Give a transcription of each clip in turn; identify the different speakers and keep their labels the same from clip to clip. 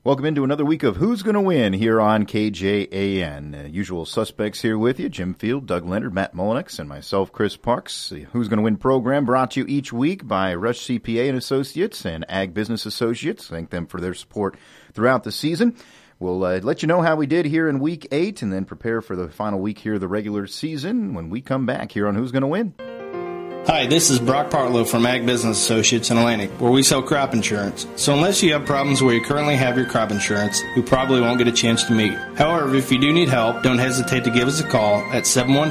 Speaker 1: Welcome into another week of Who's Gonna Win here on KJAN. Usual suspects here with you, Jim Field, Doug Leonard, Matt Mullenix, and myself, Chris Parks. The Who's Gonna Win program brought to you each week by Rush CPA and Associates and Ag Business Associates. Thank them for their support throughout the season. We'll let you know how we did here in Week 8 and then prepare for the final week here of the regular season when we come back here on Who's Gonna Win.
Speaker 2: Hi, this is Brock Partlow from Ag Business Associates in Atlantic, where we sell crop insurance. So unless you have problems where you currently have your crop insurance, we probably won't get a chance to meet. However, if you do need help, don't hesitate to give us a call at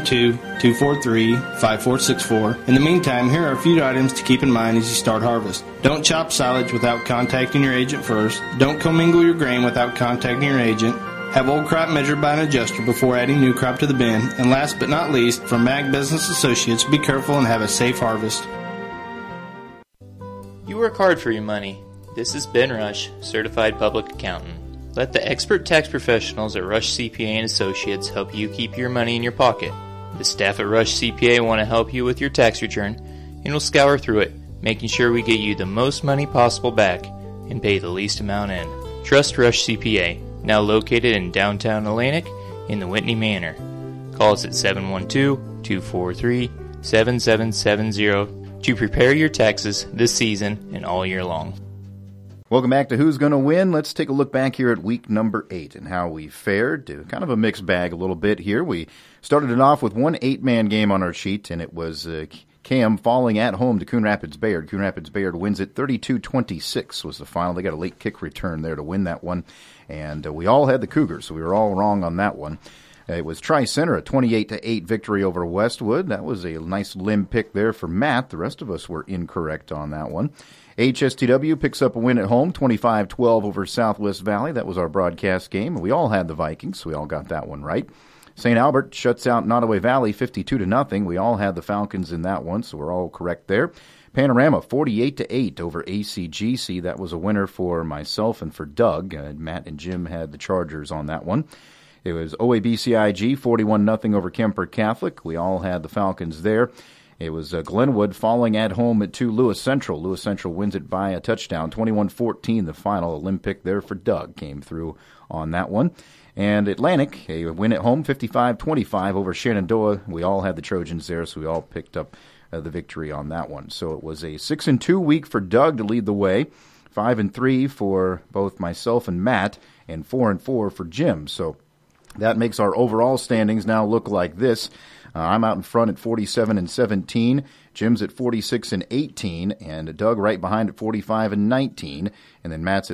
Speaker 2: 712-243-5464. In the meantime, here are a few items to keep in mind as you start harvest. Don't chop silage without contacting your agent first. Don't commingle your grain without contacting your agent. Have old crop measured by an adjuster before adding new crop to the bin. And last but not least, from Ag Business Associates, be careful and have a safe harvest.
Speaker 3: You work hard for your money. This is Ben Rush, Certified Public Accountant. Let the expert tax professionals at Rush CPA and Associates help you keep your money in your pocket. The staff at Rush CPA want to help you with your tax return, and will scour through it, making sure we get you the most money possible back and pay the least amount in. Trust Rush CPA. Now located in downtown Atlantic in the Whitney Manor. Call us at 712-243-7770 to prepare your taxes this season and all year long.
Speaker 1: Welcome back to Who's Gonna Win. Let's take a look back here at week number 8 and how we fared. Kind of a mixed bag a little bit here. We started it off with one 8-man game on our sheet, and it was Cam falling at home to Coon Rapids Bayard. Coon Rapids Bayard wins it 32-26 was the final. They got a late kick return there to win that one. And we all had the Cougars, so we were all wrong on that one. It was Tri-Center, a 28-8 victory over Westwood. That was a nice limb pick there for Matt. The rest of us were incorrect on that one. HSTW picks up a win at home, 25-12 over Southwest Valley. That was our broadcast game. We all had the Vikings, so we all got that one right. St. Albert shuts out Nottoway Valley 52-0. We all had the Falcons in that one, so we're all correct there. Panorama 48-8 over ACGC. That was a winner for myself and for Doug. Matt and Jim had the Chargers on that one. It was OABCIG 41-0 over Kemper Catholic. We all had the Falcons there. It was Glenwood falling at home to Lewis Central. Lewis Central wins it by a touchdown, 21-14 the final. Olympic there for Doug came through on that one. And Atlantic, a win at home, 55-25 over Shenandoah. We all had the Trojans there, so we all picked up the victory on that one. So it was a 6-2 week for Doug to lead the way, 5-3 for both myself and Matt, and 4-4 for Jim. So that makes our overall standings now look like this. I'm out in front at 47-17. Jim's at 46-18, and Doug right behind at 45-19, and then Matt's at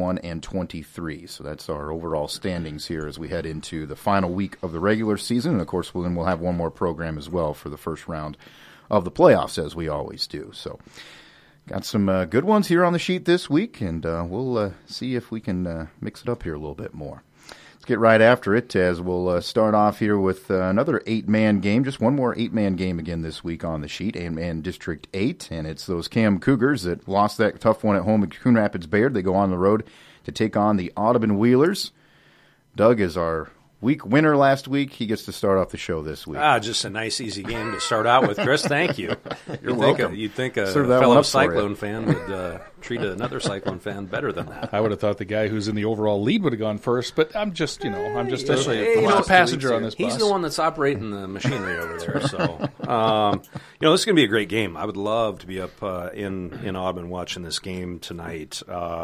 Speaker 1: 41-23. So that's our overall standings here as we head into the final week of the regular season. And of course, we'll have one more program as well for the first round of the playoffs, as we always do. So got some good ones here on the sheet this week, and we'll see if we can mix it up here a little bit more. Let's get right after it as we'll start off here with another 8-man game. Just one more 8-man game again this week on the sheet, and District 8, and it's those Cam Cougars that lost that tough one at home at Coon Rapids Bayard. They go on the road to take on the Audubon Wheelers. Doug is our week winner last week. He gets to start off the show this week.
Speaker 4: Just a nice, easy game to start out with, Chris. Thank you.
Speaker 1: You're welcome.
Speaker 4: You'd think a fellow Cyclone fan would treat another Cyclone fan better than that.
Speaker 5: I would have thought the guy who's in the overall lead would have gone first, but I'm just a passenger on this bus.
Speaker 4: He's the one that's operating the machinery over there. So, this is going to be a great game. I would love to be up in Audubon watching this game tonight.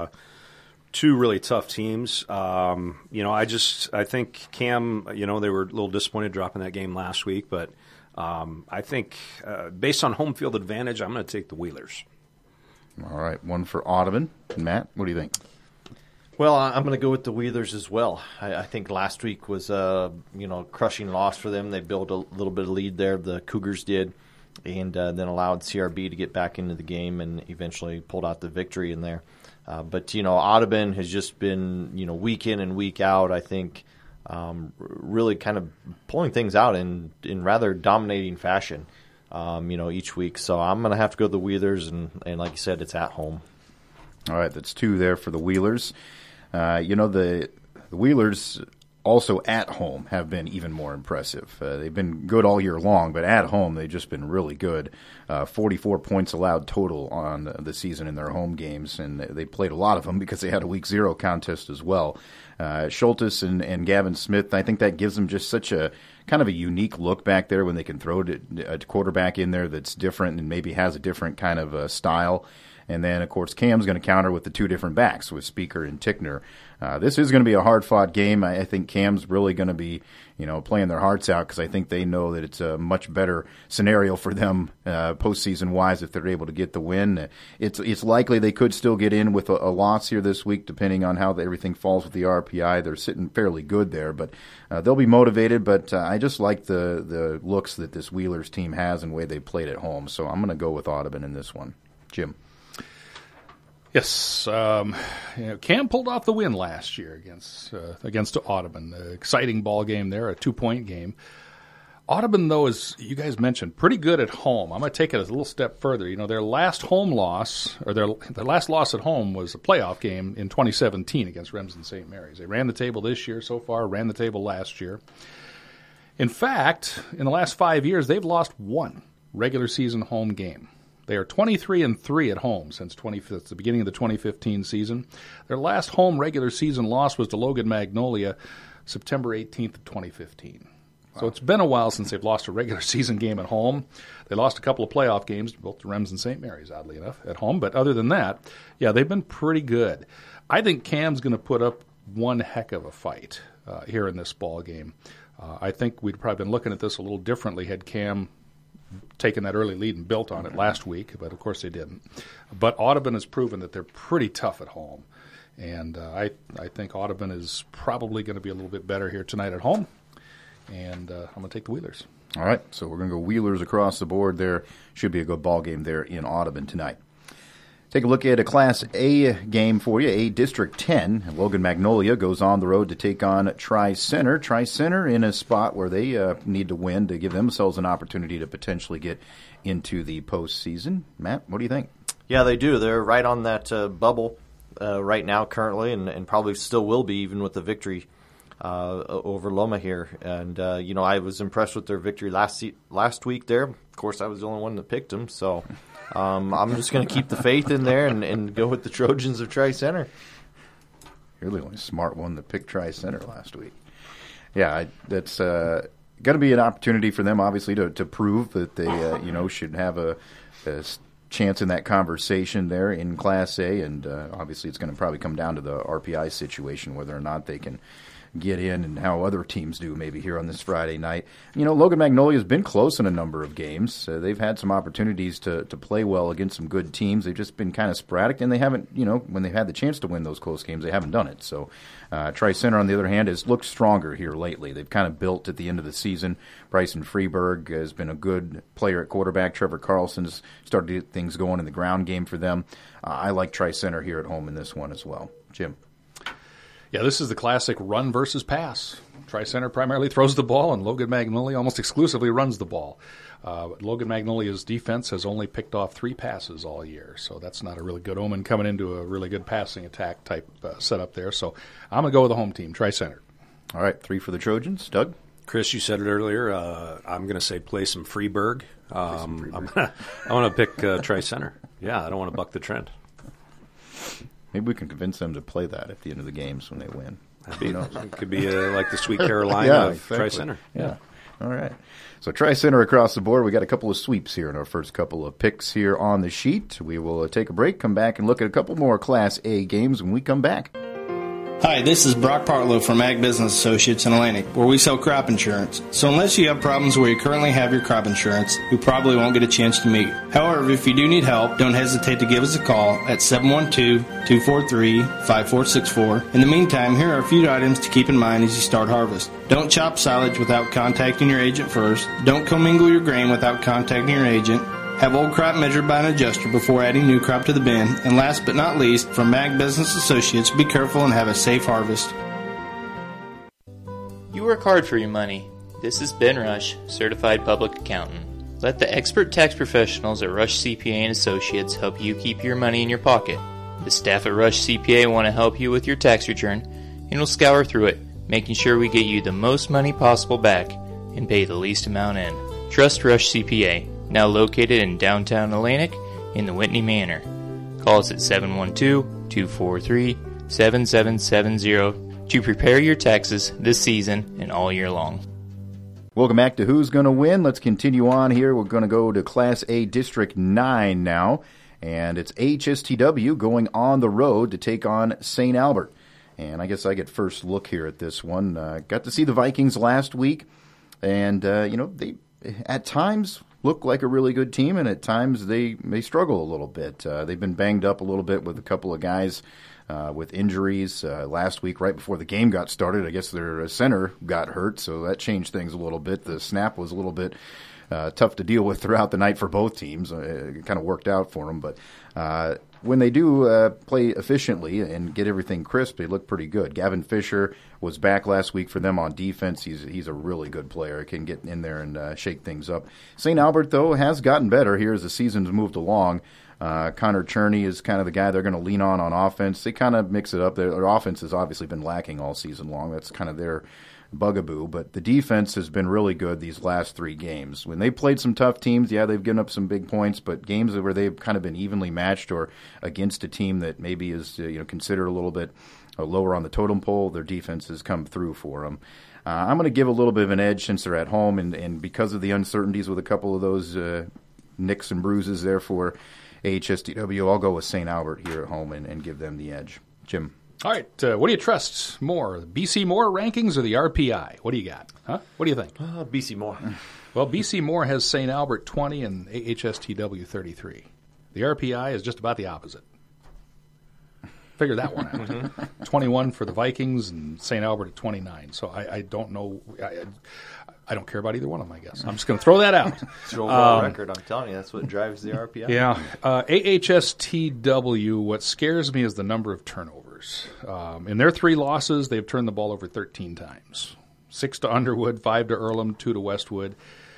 Speaker 4: Two really tough teams. I think Cam, they were a little disappointed dropping that game last week, but I think based on home field advantage, I'm going to take the Wheelers.
Speaker 1: All right, one for Audubon. Matt, what do you think?
Speaker 6: Well, I'm going to go with the Wheelers as well. I think last week was a crushing loss for them. They built a little bit of lead there. The Cougars did, and then allowed CRB to get back into the game and eventually pulled out the victory in there. But Audubon has just been, week in and week out, I think, really kind of pulling things out in rather dominating fashion, each week. So I'm going to have to go to the Wheelers, and like you said, it's at home. All
Speaker 1: right, that's two there for the Wheelers. The Wheelers also at home have been even more impressive. They've been good all year long, but at home they've just been really good. 44 points allowed total on the season in their home games, and they played a lot of them because they had a week 0 contest as well. Schultes and Gavin Smith, I think that gives them just such a kind of a unique look back there when they can throw a quarterback in there that's different and maybe has a different kind of style. And then, of course, Cam's going to counter with the 2 different backs with Speaker and Tickner. This is going to be a hard-fought game. I think Cam's really going to be, playing their hearts out because I think they know that it's a much better scenario for them postseason-wise if they're able to get the win. It's likely they could still get in with a loss here this week depending on how everything falls with the RPI. They're sitting fairly good there, but they'll be motivated. But I just like the looks that this Wheelers team has and the way they played at home. So I'm going to go with Audubon in this one. Jim.
Speaker 5: Yes, Cam pulled off the win last year against Audubon. Exciting ball game there, a 2-point game. Audubon, though, as you guys mentioned, pretty good at home. I'm going to take it a little step further. Their last home loss, or their last loss at home, was a playoff game in 2017 against Remsen St. Mary's. They ran the table this year so far, ran the table last year. In fact, in the last 5 years, they've lost 1 regular season home game. They are 23-3 at home since the beginning of the 2015 season. Their last home regular season loss was to Logan Magnolia, September 18th of 2015. Wow. So it's been a while since they've lost a regular season game at home. They lost a couple of playoff games, both to Remsen St. Mary's, oddly enough, at home. But other than that, yeah, they've been pretty good. I think Cam's going to put up one heck of a fight here in this ball game. I think we'd probably been looking at this a little differently had Cam taken that early lead and built on it last week, but of course they didn't. But Audubon has proven that they're pretty tough at home, and I think Audubon is probably going to be a little bit better here tonight at home, and I'm going to take the Wheelers.
Speaker 1: All right, so we're going to go Wheelers across the board there. Should be a good ball game there in Audubon tonight. Take a look at a Class A game for you, A District 10. Logan Magnolia goes on the road to take on Tri-Center. Tri-Center in a spot where they need to win to give themselves an opportunity to potentially get into the postseason. Matt, what do you think?
Speaker 6: Yeah, they do. They're right on that bubble right now currently and probably still will be even with the victory over Loma here. And, I was impressed with their victory last week there. Of course, I was the only one that picked them, so... I'm just going to keep the faith in there and go with the Trojans of Tri-Center.
Speaker 1: You're the only smart one that picked Tri-Center last week. Yeah, that's going to be an opportunity for them, obviously, to prove that they should have a chance in that conversation there in Class A. And obviously it's going to probably come down to the RPI situation, whether or not they can get in and how other teams do maybe here on this Friday night. Logan Magnolia has been close in a number of games. They've had some opportunities to play well against some good teams. They've just been kind of sporadic, and they haven't, when they've had the chance to win those close games, they haven't done it. So Tri-Center, on the other hand, has looked stronger here lately. They've kind of built at the end of the season. Bryson Freeberg has been a good player at quarterback. Trevor Carlson's started to get things going in the ground game for them. I like Tri-Center here at home in this one as well. Jim?
Speaker 5: Yeah, this is the classic run versus pass. Tri-Center primarily throws the ball, and Logan Magnolia almost exclusively runs the ball. Logan Magnolia's defense has only picked off 3 passes all year, so that's not a really good omen coming into a really good passing attack type setup there. So I'm going to go with the home team, Tri-Center.
Speaker 1: All right, 3 for the Trojans. Doug?
Speaker 4: Chris, you said it earlier. I'm going to say play some Freeberg. I want to pick Tri-Center. Yeah, I don't want to buck the trend.
Speaker 1: Maybe we can convince them to play that at the end of the games when they win.
Speaker 4: It could be like the Sweet Carolina of exactly. Tri-Center.
Speaker 1: Yeah. All right. So Tri-Center across the board. We got a couple of sweeps here in our first couple of picks here on the sheet. We will take a break, come back, and look at a couple more Class A games when we come back.
Speaker 2: Hi, this is Brock Partlow from Ag Business Associates in Atlantic, where we sell crop insurance. So unless you have problems where you currently have your crop insurance, we probably won't get a chance to meet. However, if you do need help, don't hesitate to give us a call at 712-243-5464. In the meantime, here are a few items to keep in mind as you start harvest. Don't chop silage without contacting your agent first. Don't commingle your grain without contacting your agent. Have old crop measured by an adjuster before adding new crop to the bin. And last but not least, from Ag Business Associates, be careful and have a safe harvest.
Speaker 3: You work hard for your money. This is Ben Rush, Certified Public Accountant. Let the expert tax professionals at Rush CPA and Associates help you keep your money in your pocket. The staff at Rush CPA want to help you with your tax return and will scour through it, making sure we get you the most money possible back and pay the least amount in. Trust Rush CPA, now located in downtown Atlantic in the Whitney Manor. Call us at 712-243-7770 to prepare your taxes this season and all year long.
Speaker 1: Welcome back to Who's Gonna Win. Let's continue on here. We're going to go to Class A District 9 now, and it's HSTW going on the road to take on St. Albert. And I guess I get first look here at this one. Got to see the Vikings last week, and they at times look like a really good team, and at times they struggle a little bit. They've been banged up a little bit with a couple of guys with injuries. Last week, right before the game got started, I guess their center got hurt, so that changed things a little bit. The snap was a little bit tough to deal with throughout the night for both teams. It kind of worked out for them, but when they do play efficiently and get everything crisp, they look pretty good. Gavin Fisher was back last week for them on defense. He's a really good player. Can get in there and shake things up. St. Albert, though, has gotten better here as the season's moved along. Connor Cherney is kind of the guy they're going to lean on offense. They kind of mix it up. Their offense has obviously been lacking all season long. That's kind of their bugaboo, but the defense has been really good these last 3 games. When they played some tough teams, yeah, they've given up some big points, but games where they've kind of been evenly matched or against a team that maybe is considered a little bit lower on the totem pole, their defense has come through for them. I'm going to give a little bit of an edge since they're at home, and because of the uncertainties with a couple of those nicks and bruises there for HSTW, I'll go with St. Albert here at home and give them the edge. Jim.
Speaker 5: All right, what do you trust more, the BC Moore rankings or the RPI? What do you got? Huh? What do you think?
Speaker 6: BC Moore.
Speaker 5: Well, BC Moore has St. Albert 20 and AHSTW 33. The RPI is just about the opposite. Figure that one out. 21 for the Vikings and St. Albert at 29. So I don't know. I don't care about either one of them, I guess. I'm just going to throw that out.
Speaker 6: It's your overall record, I'm telling you. That's what drives the RPI.
Speaker 5: Yeah. AHSTW, what scares me is the number of turnovers. In their 3 losses, they've turned the ball over 13 times. 6 to Underwood, 5 to Earlham, 2 to Westwood.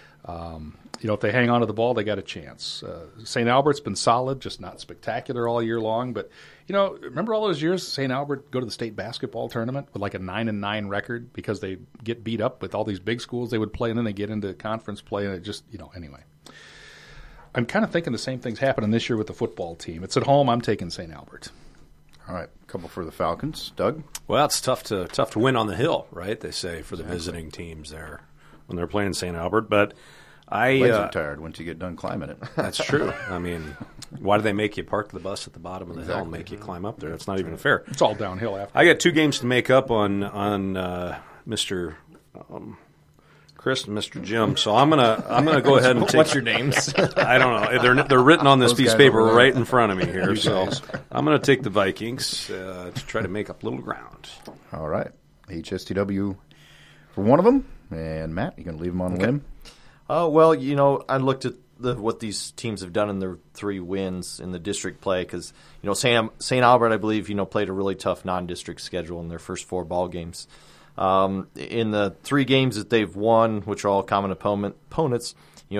Speaker 5: If they hang on to the ball, they got a chance. St. Albert's been solid, just not spectacular all year long. But, remember all those years St. Albert go to the state basketball tournament with like a 9-9 record because they get beat up with all these big schools they would play, and then they get into conference play, and it just, anyway. I'm kind of thinking the same thing's happening this year with the football team. It's at home. I'm taking St. Albert.
Speaker 1: All right, a couple for the Falcons. Doug?
Speaker 4: Well, it's tough to win on the hill, right, they say, for the visiting teams there when they're playing St. Albert. But
Speaker 1: legs are tired once you get done climbing it.
Speaker 4: That's true. I mean, why do they make you park the bus at the bottom of the hill and make you climb up there? That's not even fair.
Speaker 5: It's all downhill after.
Speaker 4: I got 2 games to make up on Mr. Chris and Mr. Jim, so I'm gonna go ahead and take.
Speaker 6: What's your names?
Speaker 4: I don't know. They're written on this piece of paper right in front of me here. So I'm gonna take the Vikings to try to make up a little ground.
Speaker 1: All right, HSTW for one of them, and Matt, you gonna leave them on a limb?
Speaker 6: Well, I looked at what these teams have done in their 3 wins in the district play because St. Albert, I believe, played a really tough non-district schedule in their first 4 ball games. In the 3 games that they've won, which are all common opponents,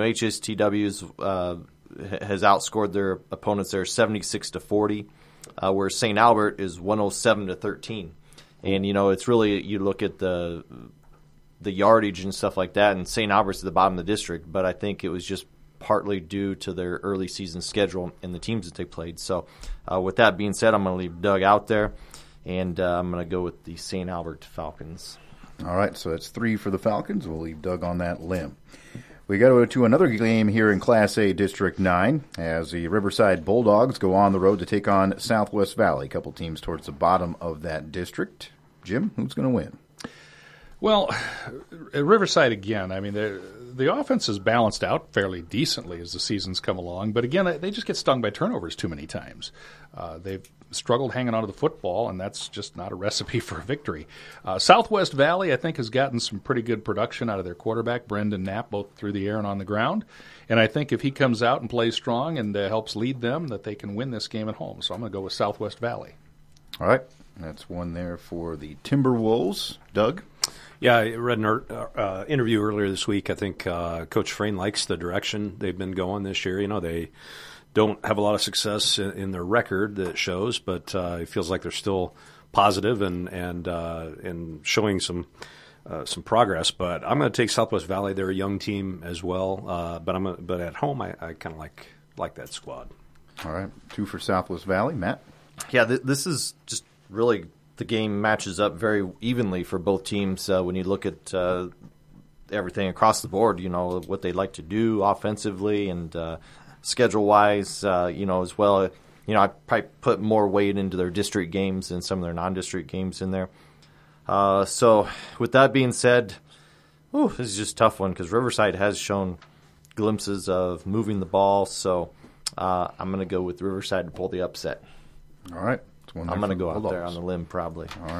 Speaker 6: HSTW has outscored their opponents there 76-40, where St. Albert is 107-13. And it's really, you look at the yardage and stuff like that, and St. Albert's at the bottom of the district, but I think it was just partly due to their early season schedule and the teams that they played. So with that being said, I'm going to leave Doug out there, and I'm going to go with the St. Albert Falcons.
Speaker 1: All right, so that's 3 for the Falcons. We'll leave Doug on that limb. We go to another game here in Class A District 9 as the Riverside Bulldogs go on the road to take on Southwest Valley, a couple teams towards the bottom of that district. Jim, who's going to win?
Speaker 5: Well, at Riverside again, I mean, the offense is balanced out fairly decently as the seasons come along, but again, they just get stung by turnovers too many times. They've struggled hanging onto the football, and that's just not a recipe for a victory. Southwest Valley, I think, has gotten some pretty good production out of their quarterback, Brendan Knapp, both through the air and on the ground. And I think if he comes out and plays strong and helps lead them, that they can win this game at home. So I'm going to go with Southwest Valley.
Speaker 1: All right. That's one there for the Timberwolves. Doug?
Speaker 4: Yeah, I read an interview earlier this week. I think Coach Frayne likes the direction they've been going this year. They don't have a lot of success in their record that shows, but it feels like they're still positive and showing some progress. But I'm going to take Southwest Valley. They're a young team as well. But at home, I kind of like that squad.
Speaker 1: All right, 2 for Southwest Valley. Matt?
Speaker 6: Yeah, this is just really the game matches up very evenly for both teams when you look at everything across the board, what they like to do offensively and schedule-wise, as well. I probably put more weight into their district games than some of their non-district games in there. So with that being said, this is just a tough one because Riverside has shown glimpses of moving the ball, so I'm going to go with Riverside to pull the upset.
Speaker 1: All right.
Speaker 6: I'm going to go out there on the limb probably.
Speaker 1: All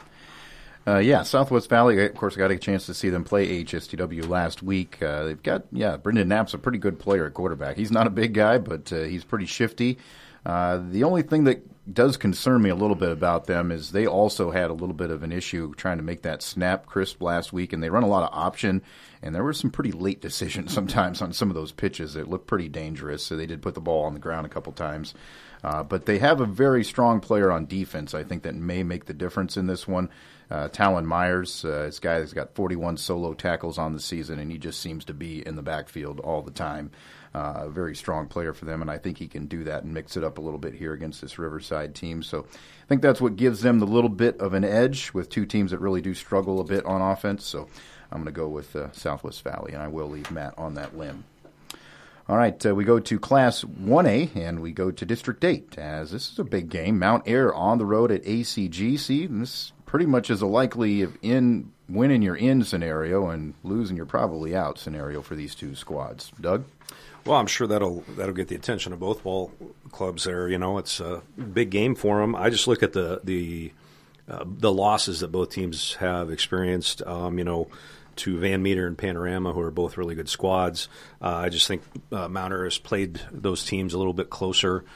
Speaker 1: right. Southwest Valley, of course, I got a chance to see them play HSTW last week. They've got, Brendan Knapp's a pretty good player at quarterback. He's not a big guy, but he's pretty shifty. The only thing that does concern me a little bit about them is they also had a little bit of an issue trying to make that snap crisp last week, and they run a lot of option, and there were some pretty late decisions sometimes on some of those pitches that looked pretty dangerous, so they did put the ball on the ground a couple times. But they have a very strong player on defense, I think, that may make the difference in this one. Talon Myers, this guy has got 41 solo tackles on the season, and he just seems to be in the backfield all the time. A very strong player for them, and I think he can do that and mix it up a little bit here against this Riverside team. So I think that's what gives them the little bit of an edge with two teams that really do struggle a bit on offense. So I'm going to go with Southwest Valley, and I will leave Matt on that limb. All right, we go to Class 1A, and we go to District 8, as this is a big game. Mount Ayr on the road at ACGC, and this pretty much is a likely winning you're in scenario and losing you're probably out scenario for these two squads. Doug?
Speaker 4: Well, I'm sure that'll get the attention of both ball clubs there. It's a big game for them. I just look at the losses that both teams have experienced, to Van Meter and Panorama, who are both really good squads. I just think Mount Ayr has played those teams a little bit closer.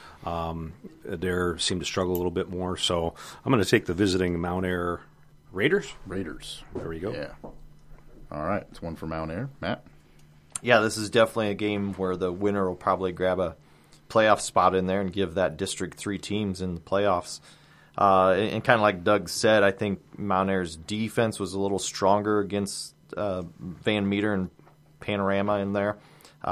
Speaker 4: They seem to struggle a little bit more. So I'm going to take the visiting Mount Ayr Raiders. There we go.
Speaker 1: Yeah. All right. It's one for Mount Ayr. Matt?
Speaker 6: Yeah, this is definitely a game where the winner will probably grab a playoff spot in there and give that District 3 teams in the playoffs. And kind of like Doug said, I think Mount Air's defense was a little stronger against Van Meter and Panorama in there.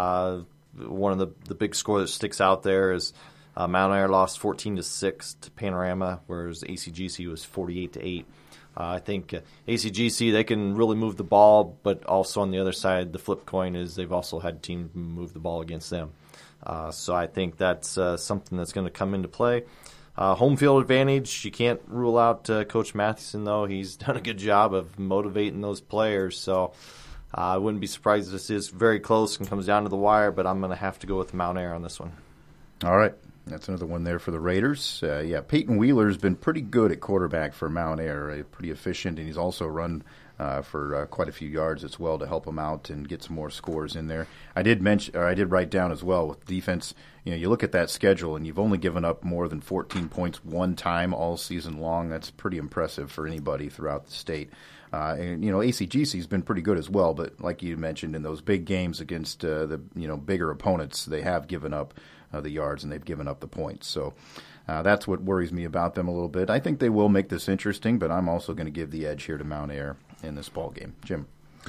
Speaker 6: One of the big score that sticks out there is Mount Ayr lost 14-6 to Panorama, whereas ACGC was 48-8. I think ACGC, they can really move the ball, but also on the other side, the flip coin is they've also had teams move the ball against them. So I think that's something that's going to come into play. Home field advantage, you can't rule out Coach Matheson, though. He's done a good job of motivating those players. So I wouldn't be surprised if this is very close and comes down to the wire, but I'm going to have to go with Mount Ayr on this one.
Speaker 1: All right. That's another one there for the Raiders. Peyton Wheeler's been pretty good at quarterback for Mount Ayr, pretty efficient, and he's also run for quite a few yards as well to help him out and get some more scores in there. I did write down as well with defense. You look at that schedule, and you've only given up more than 14 points one time all season long. That's pretty impressive for anybody throughout the state. And ACGC's been pretty good as well, but like you mentioned, in those big games against the bigger opponents, they have given up the yards and they've given up the points. So that's what worries me about them a little bit. I think they will make this interesting, but I'm also going to give the edge here to Mount Ayr in this ball game. Jim?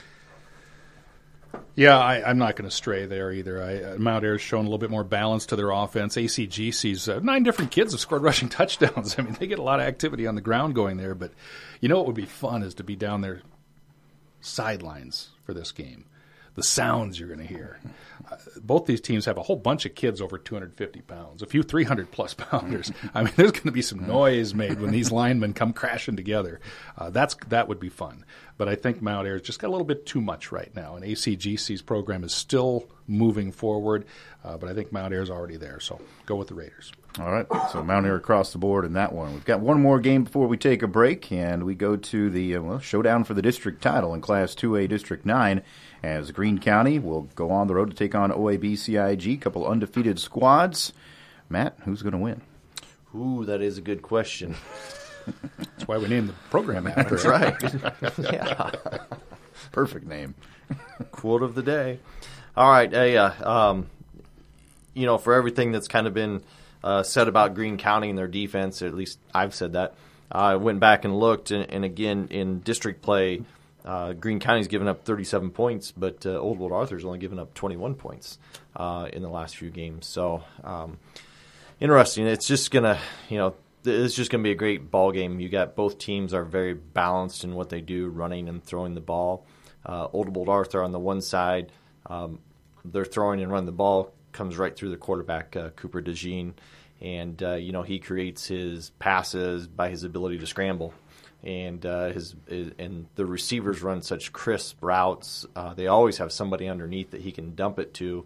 Speaker 5: Yeah, I'm not going to stray there either. Mount Air's shown a little bit more balance to their offense. ACGC's 9 different kids have scored rushing touchdowns. I mean, they get a lot of activity on the ground going there. But what would be fun is to be down there sidelines for this game. The sounds you're going to hear. Both these teams have a whole bunch of kids over 250 pounds, a few 300-plus pounders. I mean, there's going to be some noise made when these linemen come crashing together. That would be fun. But I think Mount Air's just got a little bit too much right now, and ACGC's program is still moving forward, but I think Mount Air's already there, so go with the Raiders.
Speaker 1: All right, so Mount Ayr across the board in that one. We've got one more game before we take a break, and we go to the showdown for the district title in Class 2A District 9, as Greene County will go on the road to take on OAB-CIG, a couple undefeated squads. Matt, who's going to win?
Speaker 6: Ooh, that is a good question.
Speaker 5: That's why we named the program after
Speaker 6: That's right. Yeah.
Speaker 1: Perfect name.
Speaker 6: Quote of the day. All right. For everything that's kind of been said about Greene County and their defense, or at least I've said that, I went back and looked, and again, in district play, Greene County's given up 37 points, but Old World Arthur's only given up 21 points in the last few games. So, interesting. It's just going to, it's just going to be a great ball game. You got both teams are very balanced in what they do, running and throwing the ball. Old World Arthur on the one side, they're throwing and running the ball, comes right through the quarterback, Cooper DeJean. And, he creates his passes by his ability to scramble. And and the receivers run such crisp routes. They always have somebody underneath that he can dump it to.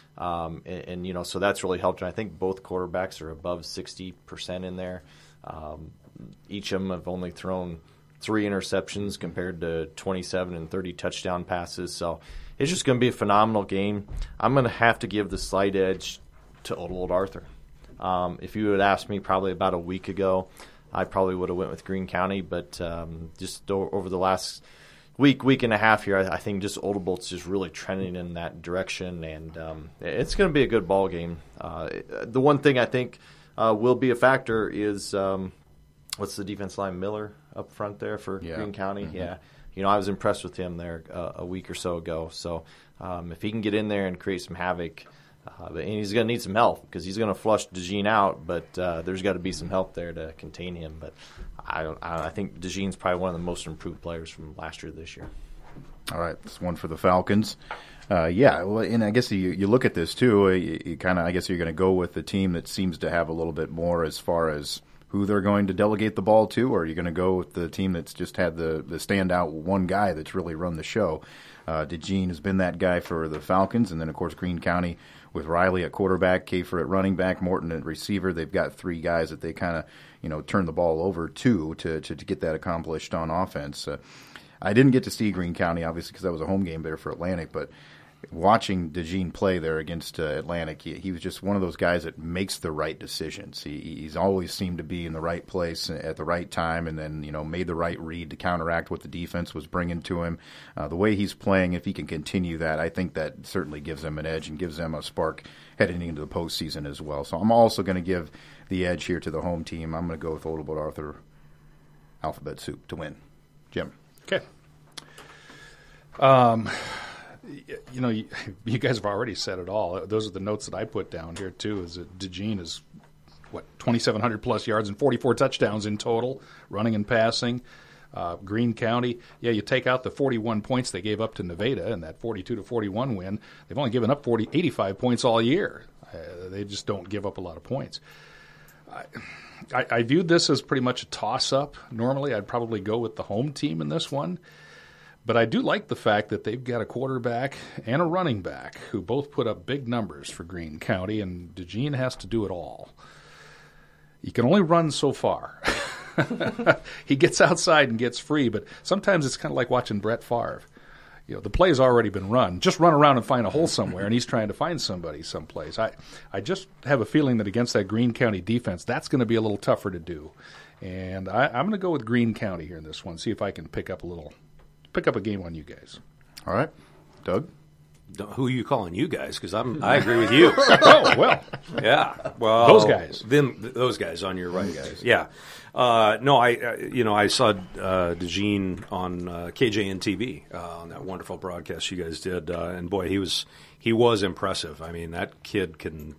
Speaker 6: So that's really helped. And I think both quarterbacks are above 60% in there. Each of them have only thrown 3 interceptions compared to 27 and 30 touchdown passes. So it's just going to be a phenomenal game. I'm going to have to give the slight edge to Old World Arthur. If you had asked me probably about a week ago, I probably would have went with Greene County, but just over the last week and a half here, I think just Old Bolt's just really trending in that direction, and it's going to be a good ball game. The one thing I think will be a factor is what's the defense line, Miller up front there for Greene County? Mm-hmm. Yeah, I was impressed with him there a week or so ago. So if he can get in there and create some havoc. And he's going to need some help because he's going to flush DeJean out, but there's got to be some help there to contain him. But I think DeJean's probably one of the most improved players from last year to this year.
Speaker 1: All right, this one for the Falcons. Well, and I guess you look at this too. I guess you're going to go with the team that seems to have a little bit more as far as who they're going to delegate the ball to, or are you going to go with the team that's just had the standout one guy that's really run the show? DeJean has been that guy for the Falcons, and then of course Greene County with Riley at quarterback, Kafer at running back, Morton at receiver. They've got 3 guys that they kind of turn the ball over to get that accomplished on offense. I didn't get to see Greene County obviously because that was a home game there for Atlantic, but watching DeJean play there against Atlantic, he was just one of those guys that makes the right decisions. He's always seemed to be in the right place at the right time, and then made the right read to counteract what the defense was bringing to him. The way he's playing, if he can continue that, I think that certainly gives them an edge and gives them a spark heading into the postseason as well. So I'm also going to give the edge here to the home team. I'm going to go with Old World Arthur Alphabet Soup to win. Jim.
Speaker 5: Okay. You guys have already said it all. Those are the notes that I put down here, too, is that DeJean is, 2,700-plus yards and 44 touchdowns in total, running and passing. Greene County, you take out the 41 points they gave up to Nevada in that 42-41 win. They've only given up 85 points all year. They just don't give up a lot of points. I viewed this as pretty much a toss-up. Normally, I'd probably go with the home team in this one. But I do like the fact that they've got a quarterback and a running back who both put up big numbers for Greene County, and DeJean has to do it all. He can only run so far. He gets outside and gets free, but sometimes it's kind of like watching Brett Favre. The play's already been run. Just run around and find a hole somewhere, and he's trying to find somebody someplace. I just have a feeling that against that Greene County defense, that's going to be a little tougher to do. And I'm going to go with Greene County here in this one, see if I can pick up a game on you guys.
Speaker 1: All right. Doug?
Speaker 4: Who are you calling you guys? Because I agree with you.
Speaker 5: Oh, well.
Speaker 4: Yeah. Well,
Speaker 5: those guys.
Speaker 4: Those guys on your right, guys. Yeah. No, I saw DeJean on KJN TV on that wonderful broadcast you guys did, and boy, he was impressive. I mean, that kid can.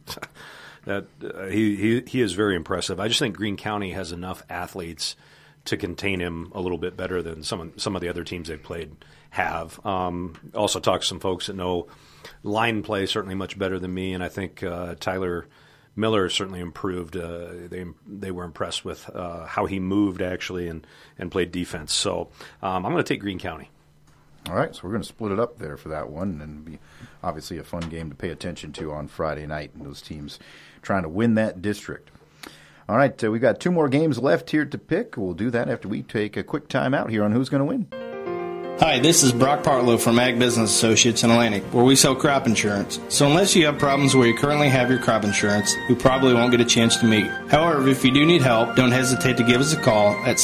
Speaker 4: He is very impressive. I just think Greene County has enough athletes to contain him a little bit better than some of the other teams they've played have. Also talked to some folks that know line play certainly much better than me, and I think Tyler Miller certainly improved. They were impressed with how he moved actually and played defense. So I'm going to take Greene County.
Speaker 1: All right, so we're going to split it up there for that one, and be obviously a fun game to pay attention to on Friday night, and those teams trying to win that district. All right, we've got 2 more games left here to pick. We'll do that after we take a quick time out here on Who's Going to Win.
Speaker 2: Hi, this is Brock Partlow from Ag Business Associates in Atlantic, where we sell crop insurance. So unless you have problems where you currently have your crop insurance, we probably won't get a chance to meet. However, if you do need help, don't hesitate to give us a call at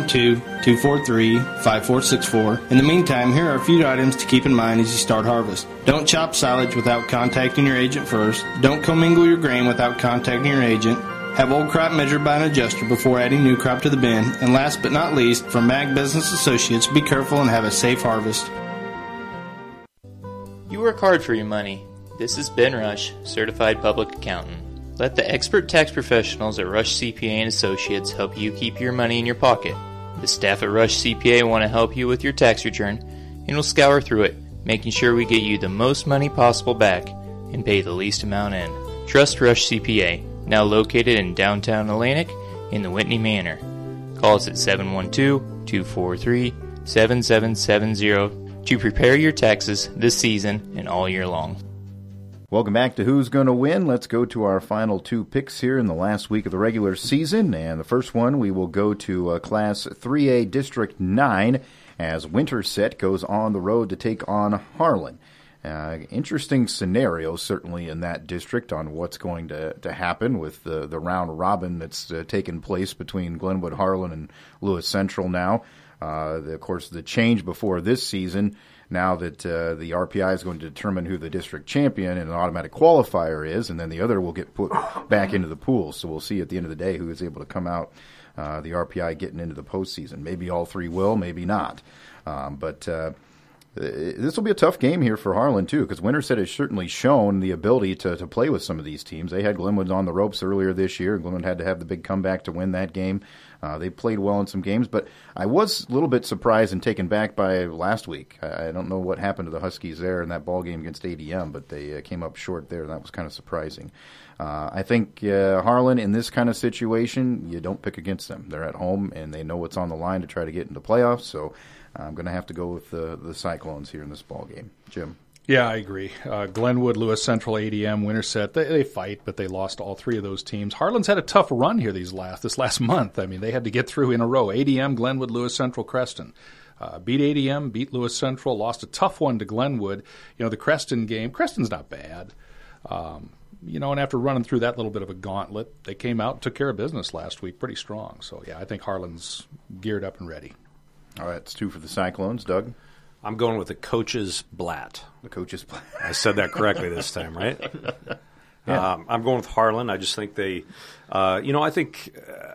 Speaker 2: 712-243-5464. In the meantime, here are a few items to keep in mind as you start harvest. Don't chop silage without contacting your agent first. Don't commingle your grain without contacting your agent. Have old crop measured by an adjuster before adding new crop to the bin. And last but not least, from Mag Business Associates, be careful and have a safe harvest.
Speaker 3: You work hard for your money. This is Ben Rush, Certified Public Accountant. Let the expert tax professionals at Rush CPA and Associates help you keep your money in your pocket. The staff at Rush CPA want to help you with your tax return, and will scour through it, making sure we get you the most money possible back and pay the least amount in. Trust Rush CPA, now located in downtown Atlantic in the Whitney Manor. Call us at 712-243-7770 to prepare your taxes this season and all year long.
Speaker 1: Welcome back to Who's Going to Win. Let's go to our final two picks here in the last week of the regular season. And the first one, we will go to Class 3A District 9 as Winterset goes on the road to take on Harlan. Interesting scenario, certainly, in that district on what's going to happen with the round robin that's taken place between Glenwood, Harlan, and Lewis Central now. Of course, the change before this season, now that the RPI is going to determine who the district champion and an automatic qualifier is, and then the other will get put back into the pool. So we'll see at the end of the day who is able to come out, the RPI getting into the postseason. Maybe all three will, maybe not. But this will be a tough game here for Harlan, too, because Winterset has certainly shown the ability to play with some of these teams. They had Glenwood on the ropes earlier this year. Glenwood had to have the big comeback to win that game. They played well in some games, but I was a little bit surprised and taken back by last week. I don't know what happened to the Huskies there in that ball game against ADM, but they came up short there, and that was kind of surprising. I think Harlan, in this kind of situation, you don't pick against them. They're at home, and they know what's on the line to try to get into playoffs, so I'm going to have to go with the Cyclones here in this ball game. Jim?
Speaker 5: Yeah, I agree. Glenwood, Lewis Central, ADM, Winterset, they fight, but they lost all three of those teams. Harlan's had a tough run here this last month. I mean, they had to get through in a row. ADM, Glenwood, Lewis Central, Creston. Beat ADM, beat Lewis Central, lost a tough one to Glenwood. You know, the Creston game, Creston's not bad. And after running through that little bit of a gauntlet, they came out and took care of business last week pretty strong. So, yeah, I think Harlan's geared up and ready.
Speaker 1: All right, it's 2 for the Cyclones. Doug?
Speaker 4: I'm going with the coach's Blatt.
Speaker 1: The coach's Blatt.
Speaker 4: I said that correctly this time, right? Yeah. I'm going with Harlan. I just think they, I think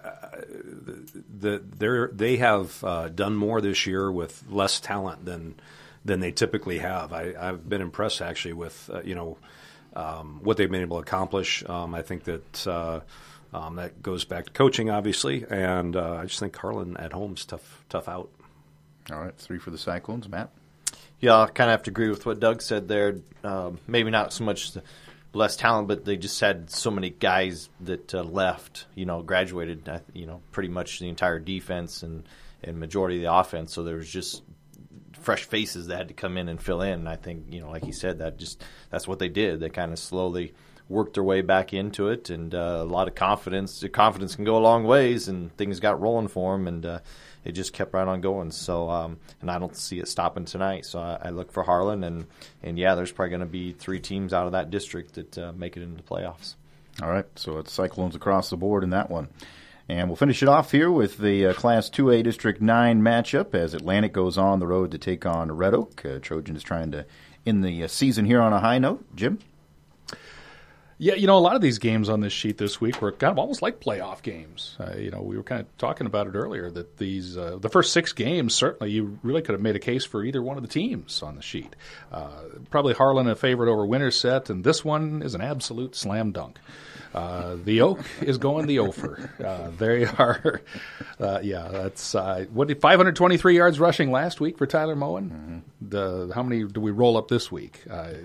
Speaker 4: they have done more this year with less talent than they typically have. I've been impressed actually with what they've been able to accomplish. I think that that goes back to coaching, obviously, and I just think Harlan at home is tough out.
Speaker 1: All right, 3 for the Cyclones. Matt?
Speaker 6: Yeah, I kind of have to agree with what Doug said there. Maybe not so much less talent, but they just had so many guys that left, graduated, pretty much the entire defense and majority of the offense. So there was just fresh faces that had to come in and fill in. And I think, like he said, that's what they did. They kind of slowly worked their way back into it, and a lot of confidence. The confidence can go a long ways, and things got rolling for them, and it just kept right on going. So, and I don't see it stopping tonight. So I look for Harlan, and yeah, there's probably going to be 3 teams out of that district that make it into the playoffs. All
Speaker 1: right, so it's Cyclones across the board in that one. And we'll finish it off here with the Class 2A District 9 matchup as Atlantic goes on the road to take on Red Oak. Trojans trying to end the season here on a high note. Jim?
Speaker 5: Yeah, a lot of these games on this sheet this week were kind of almost like playoff games. We were kind of talking about it earlier that these the first 6 games, certainly you really could have made a case for either one of the teams on the sheet. Probably Harlan a favorite over Winterset, and this one is an absolute slam dunk. The Oak is going the Ophir. They are, that's 523 yards rushing last week for Tyler Moen. Mm-hmm. How many do we roll up this week?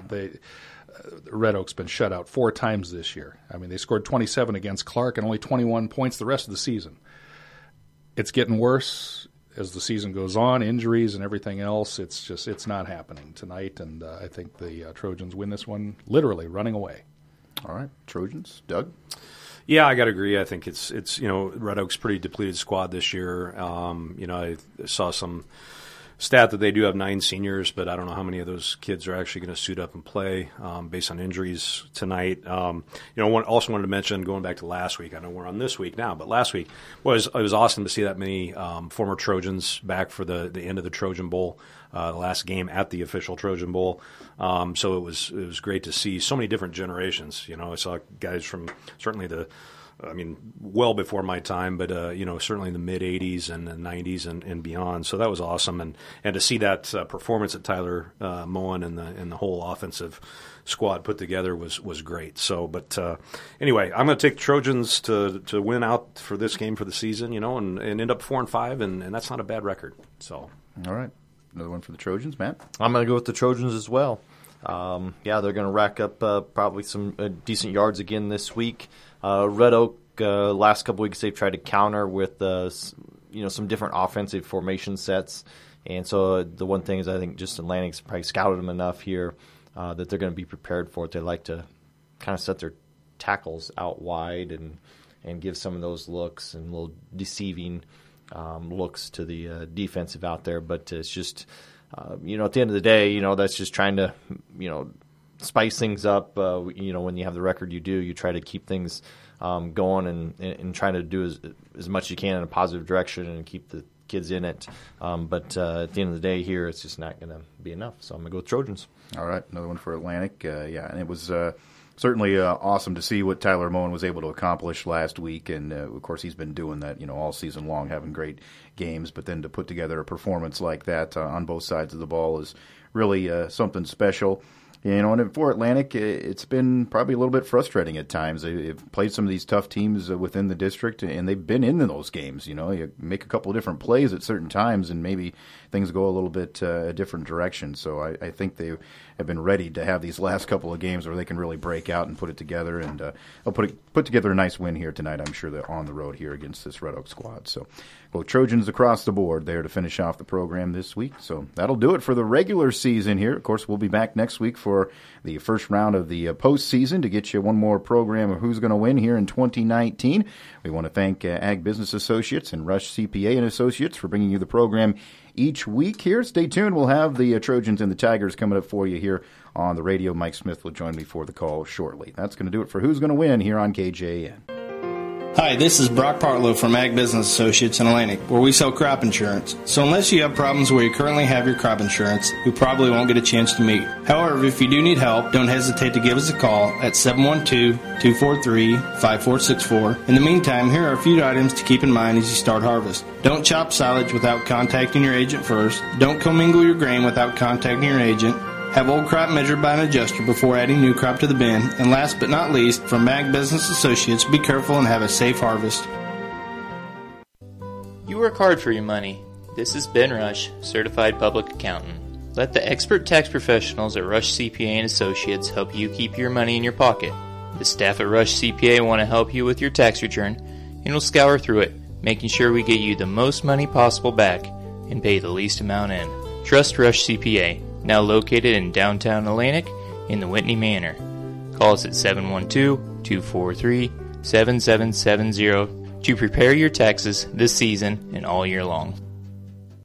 Speaker 5: Red Oak's been shut out 4 times this year. I mean, they scored 27 against Clark and only 21 points the rest of the season. It's getting worse as the season goes on, injuries and everything else. It's not happening tonight, and I think the Trojans win this one literally running away.
Speaker 1: All right, Trojans. Doug?
Speaker 4: Yeah, I got to agree. I think it's Red Oak's pretty depleted squad this year. I saw some stat that they do have 9 seniors, but I don't know how many of those kids are actually going to suit up and play based on injuries tonight. Also wanted to mention, going back to last week, I know we're on this week now, but last week it was awesome to see that many former Trojans back for the end of the Trojan Bowl, the last game at the official Trojan Bowl. So it was great to see so many different generations. I saw guys from certainly the I mean, well before my time, but certainly in the mid '80s and the '90s and beyond. So that was awesome, and to see that performance that Tyler Moen and the whole offensive squad put together was great. So, but anyway, I'm going to take the Trojans to win out for this game for the season, and end up 4-5, and that's not a bad record. So,
Speaker 1: all right, another one for the Trojans, Matt.
Speaker 6: I'm going to go with the Trojans as well. They're going to rack up probably some decent yards again this week. Red Oak, last couple weeks, they've tried to counter with some different offensive formation sets. And so the one thing is I think just Atlantic's probably scouted them enough here that they're going to be prepared for it. They like to kind of set their tackles out wide and give some of those looks and little deceiving looks to the defensive out there. But it's just, at the end of the day, that's just trying to, spice things up. When you have the record you try to keep things going and trying to do as much as you can in a positive direction and keep the kids in it. But at the end of the day here, it's just not going to be enough. So I'm going to go with Trojans.
Speaker 1: All right, another one for Atlantic. And it was certainly awesome to see what Tyler Moen was able to accomplish last week. And, of course, he's been doing that, all season long, having great games. But then to put together a performance like that on both sides of the ball is really something special. And for Atlantic, it's been probably a little bit frustrating at times. They've played some of these tough teams within the district, and they've been in those games. You make a couple of different plays at certain times, and maybe things go a little bit a different direction. So I think they have been ready to have these last couple of games where they can really break out and put it together. And they'll put together a nice win here tonight, I'm sure, they're on the road here against this Red Oak squad. So go Trojans across the board there to finish off the program this week. So that'll do it for the regular season here. Of course, we'll be back next week for the first round of the postseason to get you one more program of who's going to win here in 2019. We want to thank Ag Business Associates and Rush CPA and Associates for bringing you the program each week here. Stay tuned. We'll have the Trojans and the Tigers coming up for you here on the radio. Mike Smith will join me for the call shortly. That's going to do it for Who's Going to Win here on KJN.
Speaker 2: Hi, this is Brock Partlow from Ag Business Associates in Atlantic, where we sell crop insurance. So unless you have problems where you currently have your crop insurance, we probably won't get a chance to meet. However, if you do need help, don't hesitate to give us a call at 712-243-5464. In the meantime, here are a few items to keep in mind as you start harvest. Don't chop silage without contacting your agent first. Don't commingle your grain without contacting your agent. Have old crop measured by an adjuster before adding new crop to the bin. And last but not least, from Ag Business Associates, be careful and have a safe harvest.
Speaker 3: You work hard for your money. This is Ben Rush, Certified Public Accountant. Let the expert tax professionals at Rush CPA and Associates help you keep your money in your pocket. The staff at Rush CPA want to help you with your tax return, and will scour through it, making sure we get you the most money possible back and pay the least amount in. Trust Rush CPA, now located in downtown Atlantic in the Whitney Manor. Call us at 712-243-7770 to prepare your taxes this season and all year long.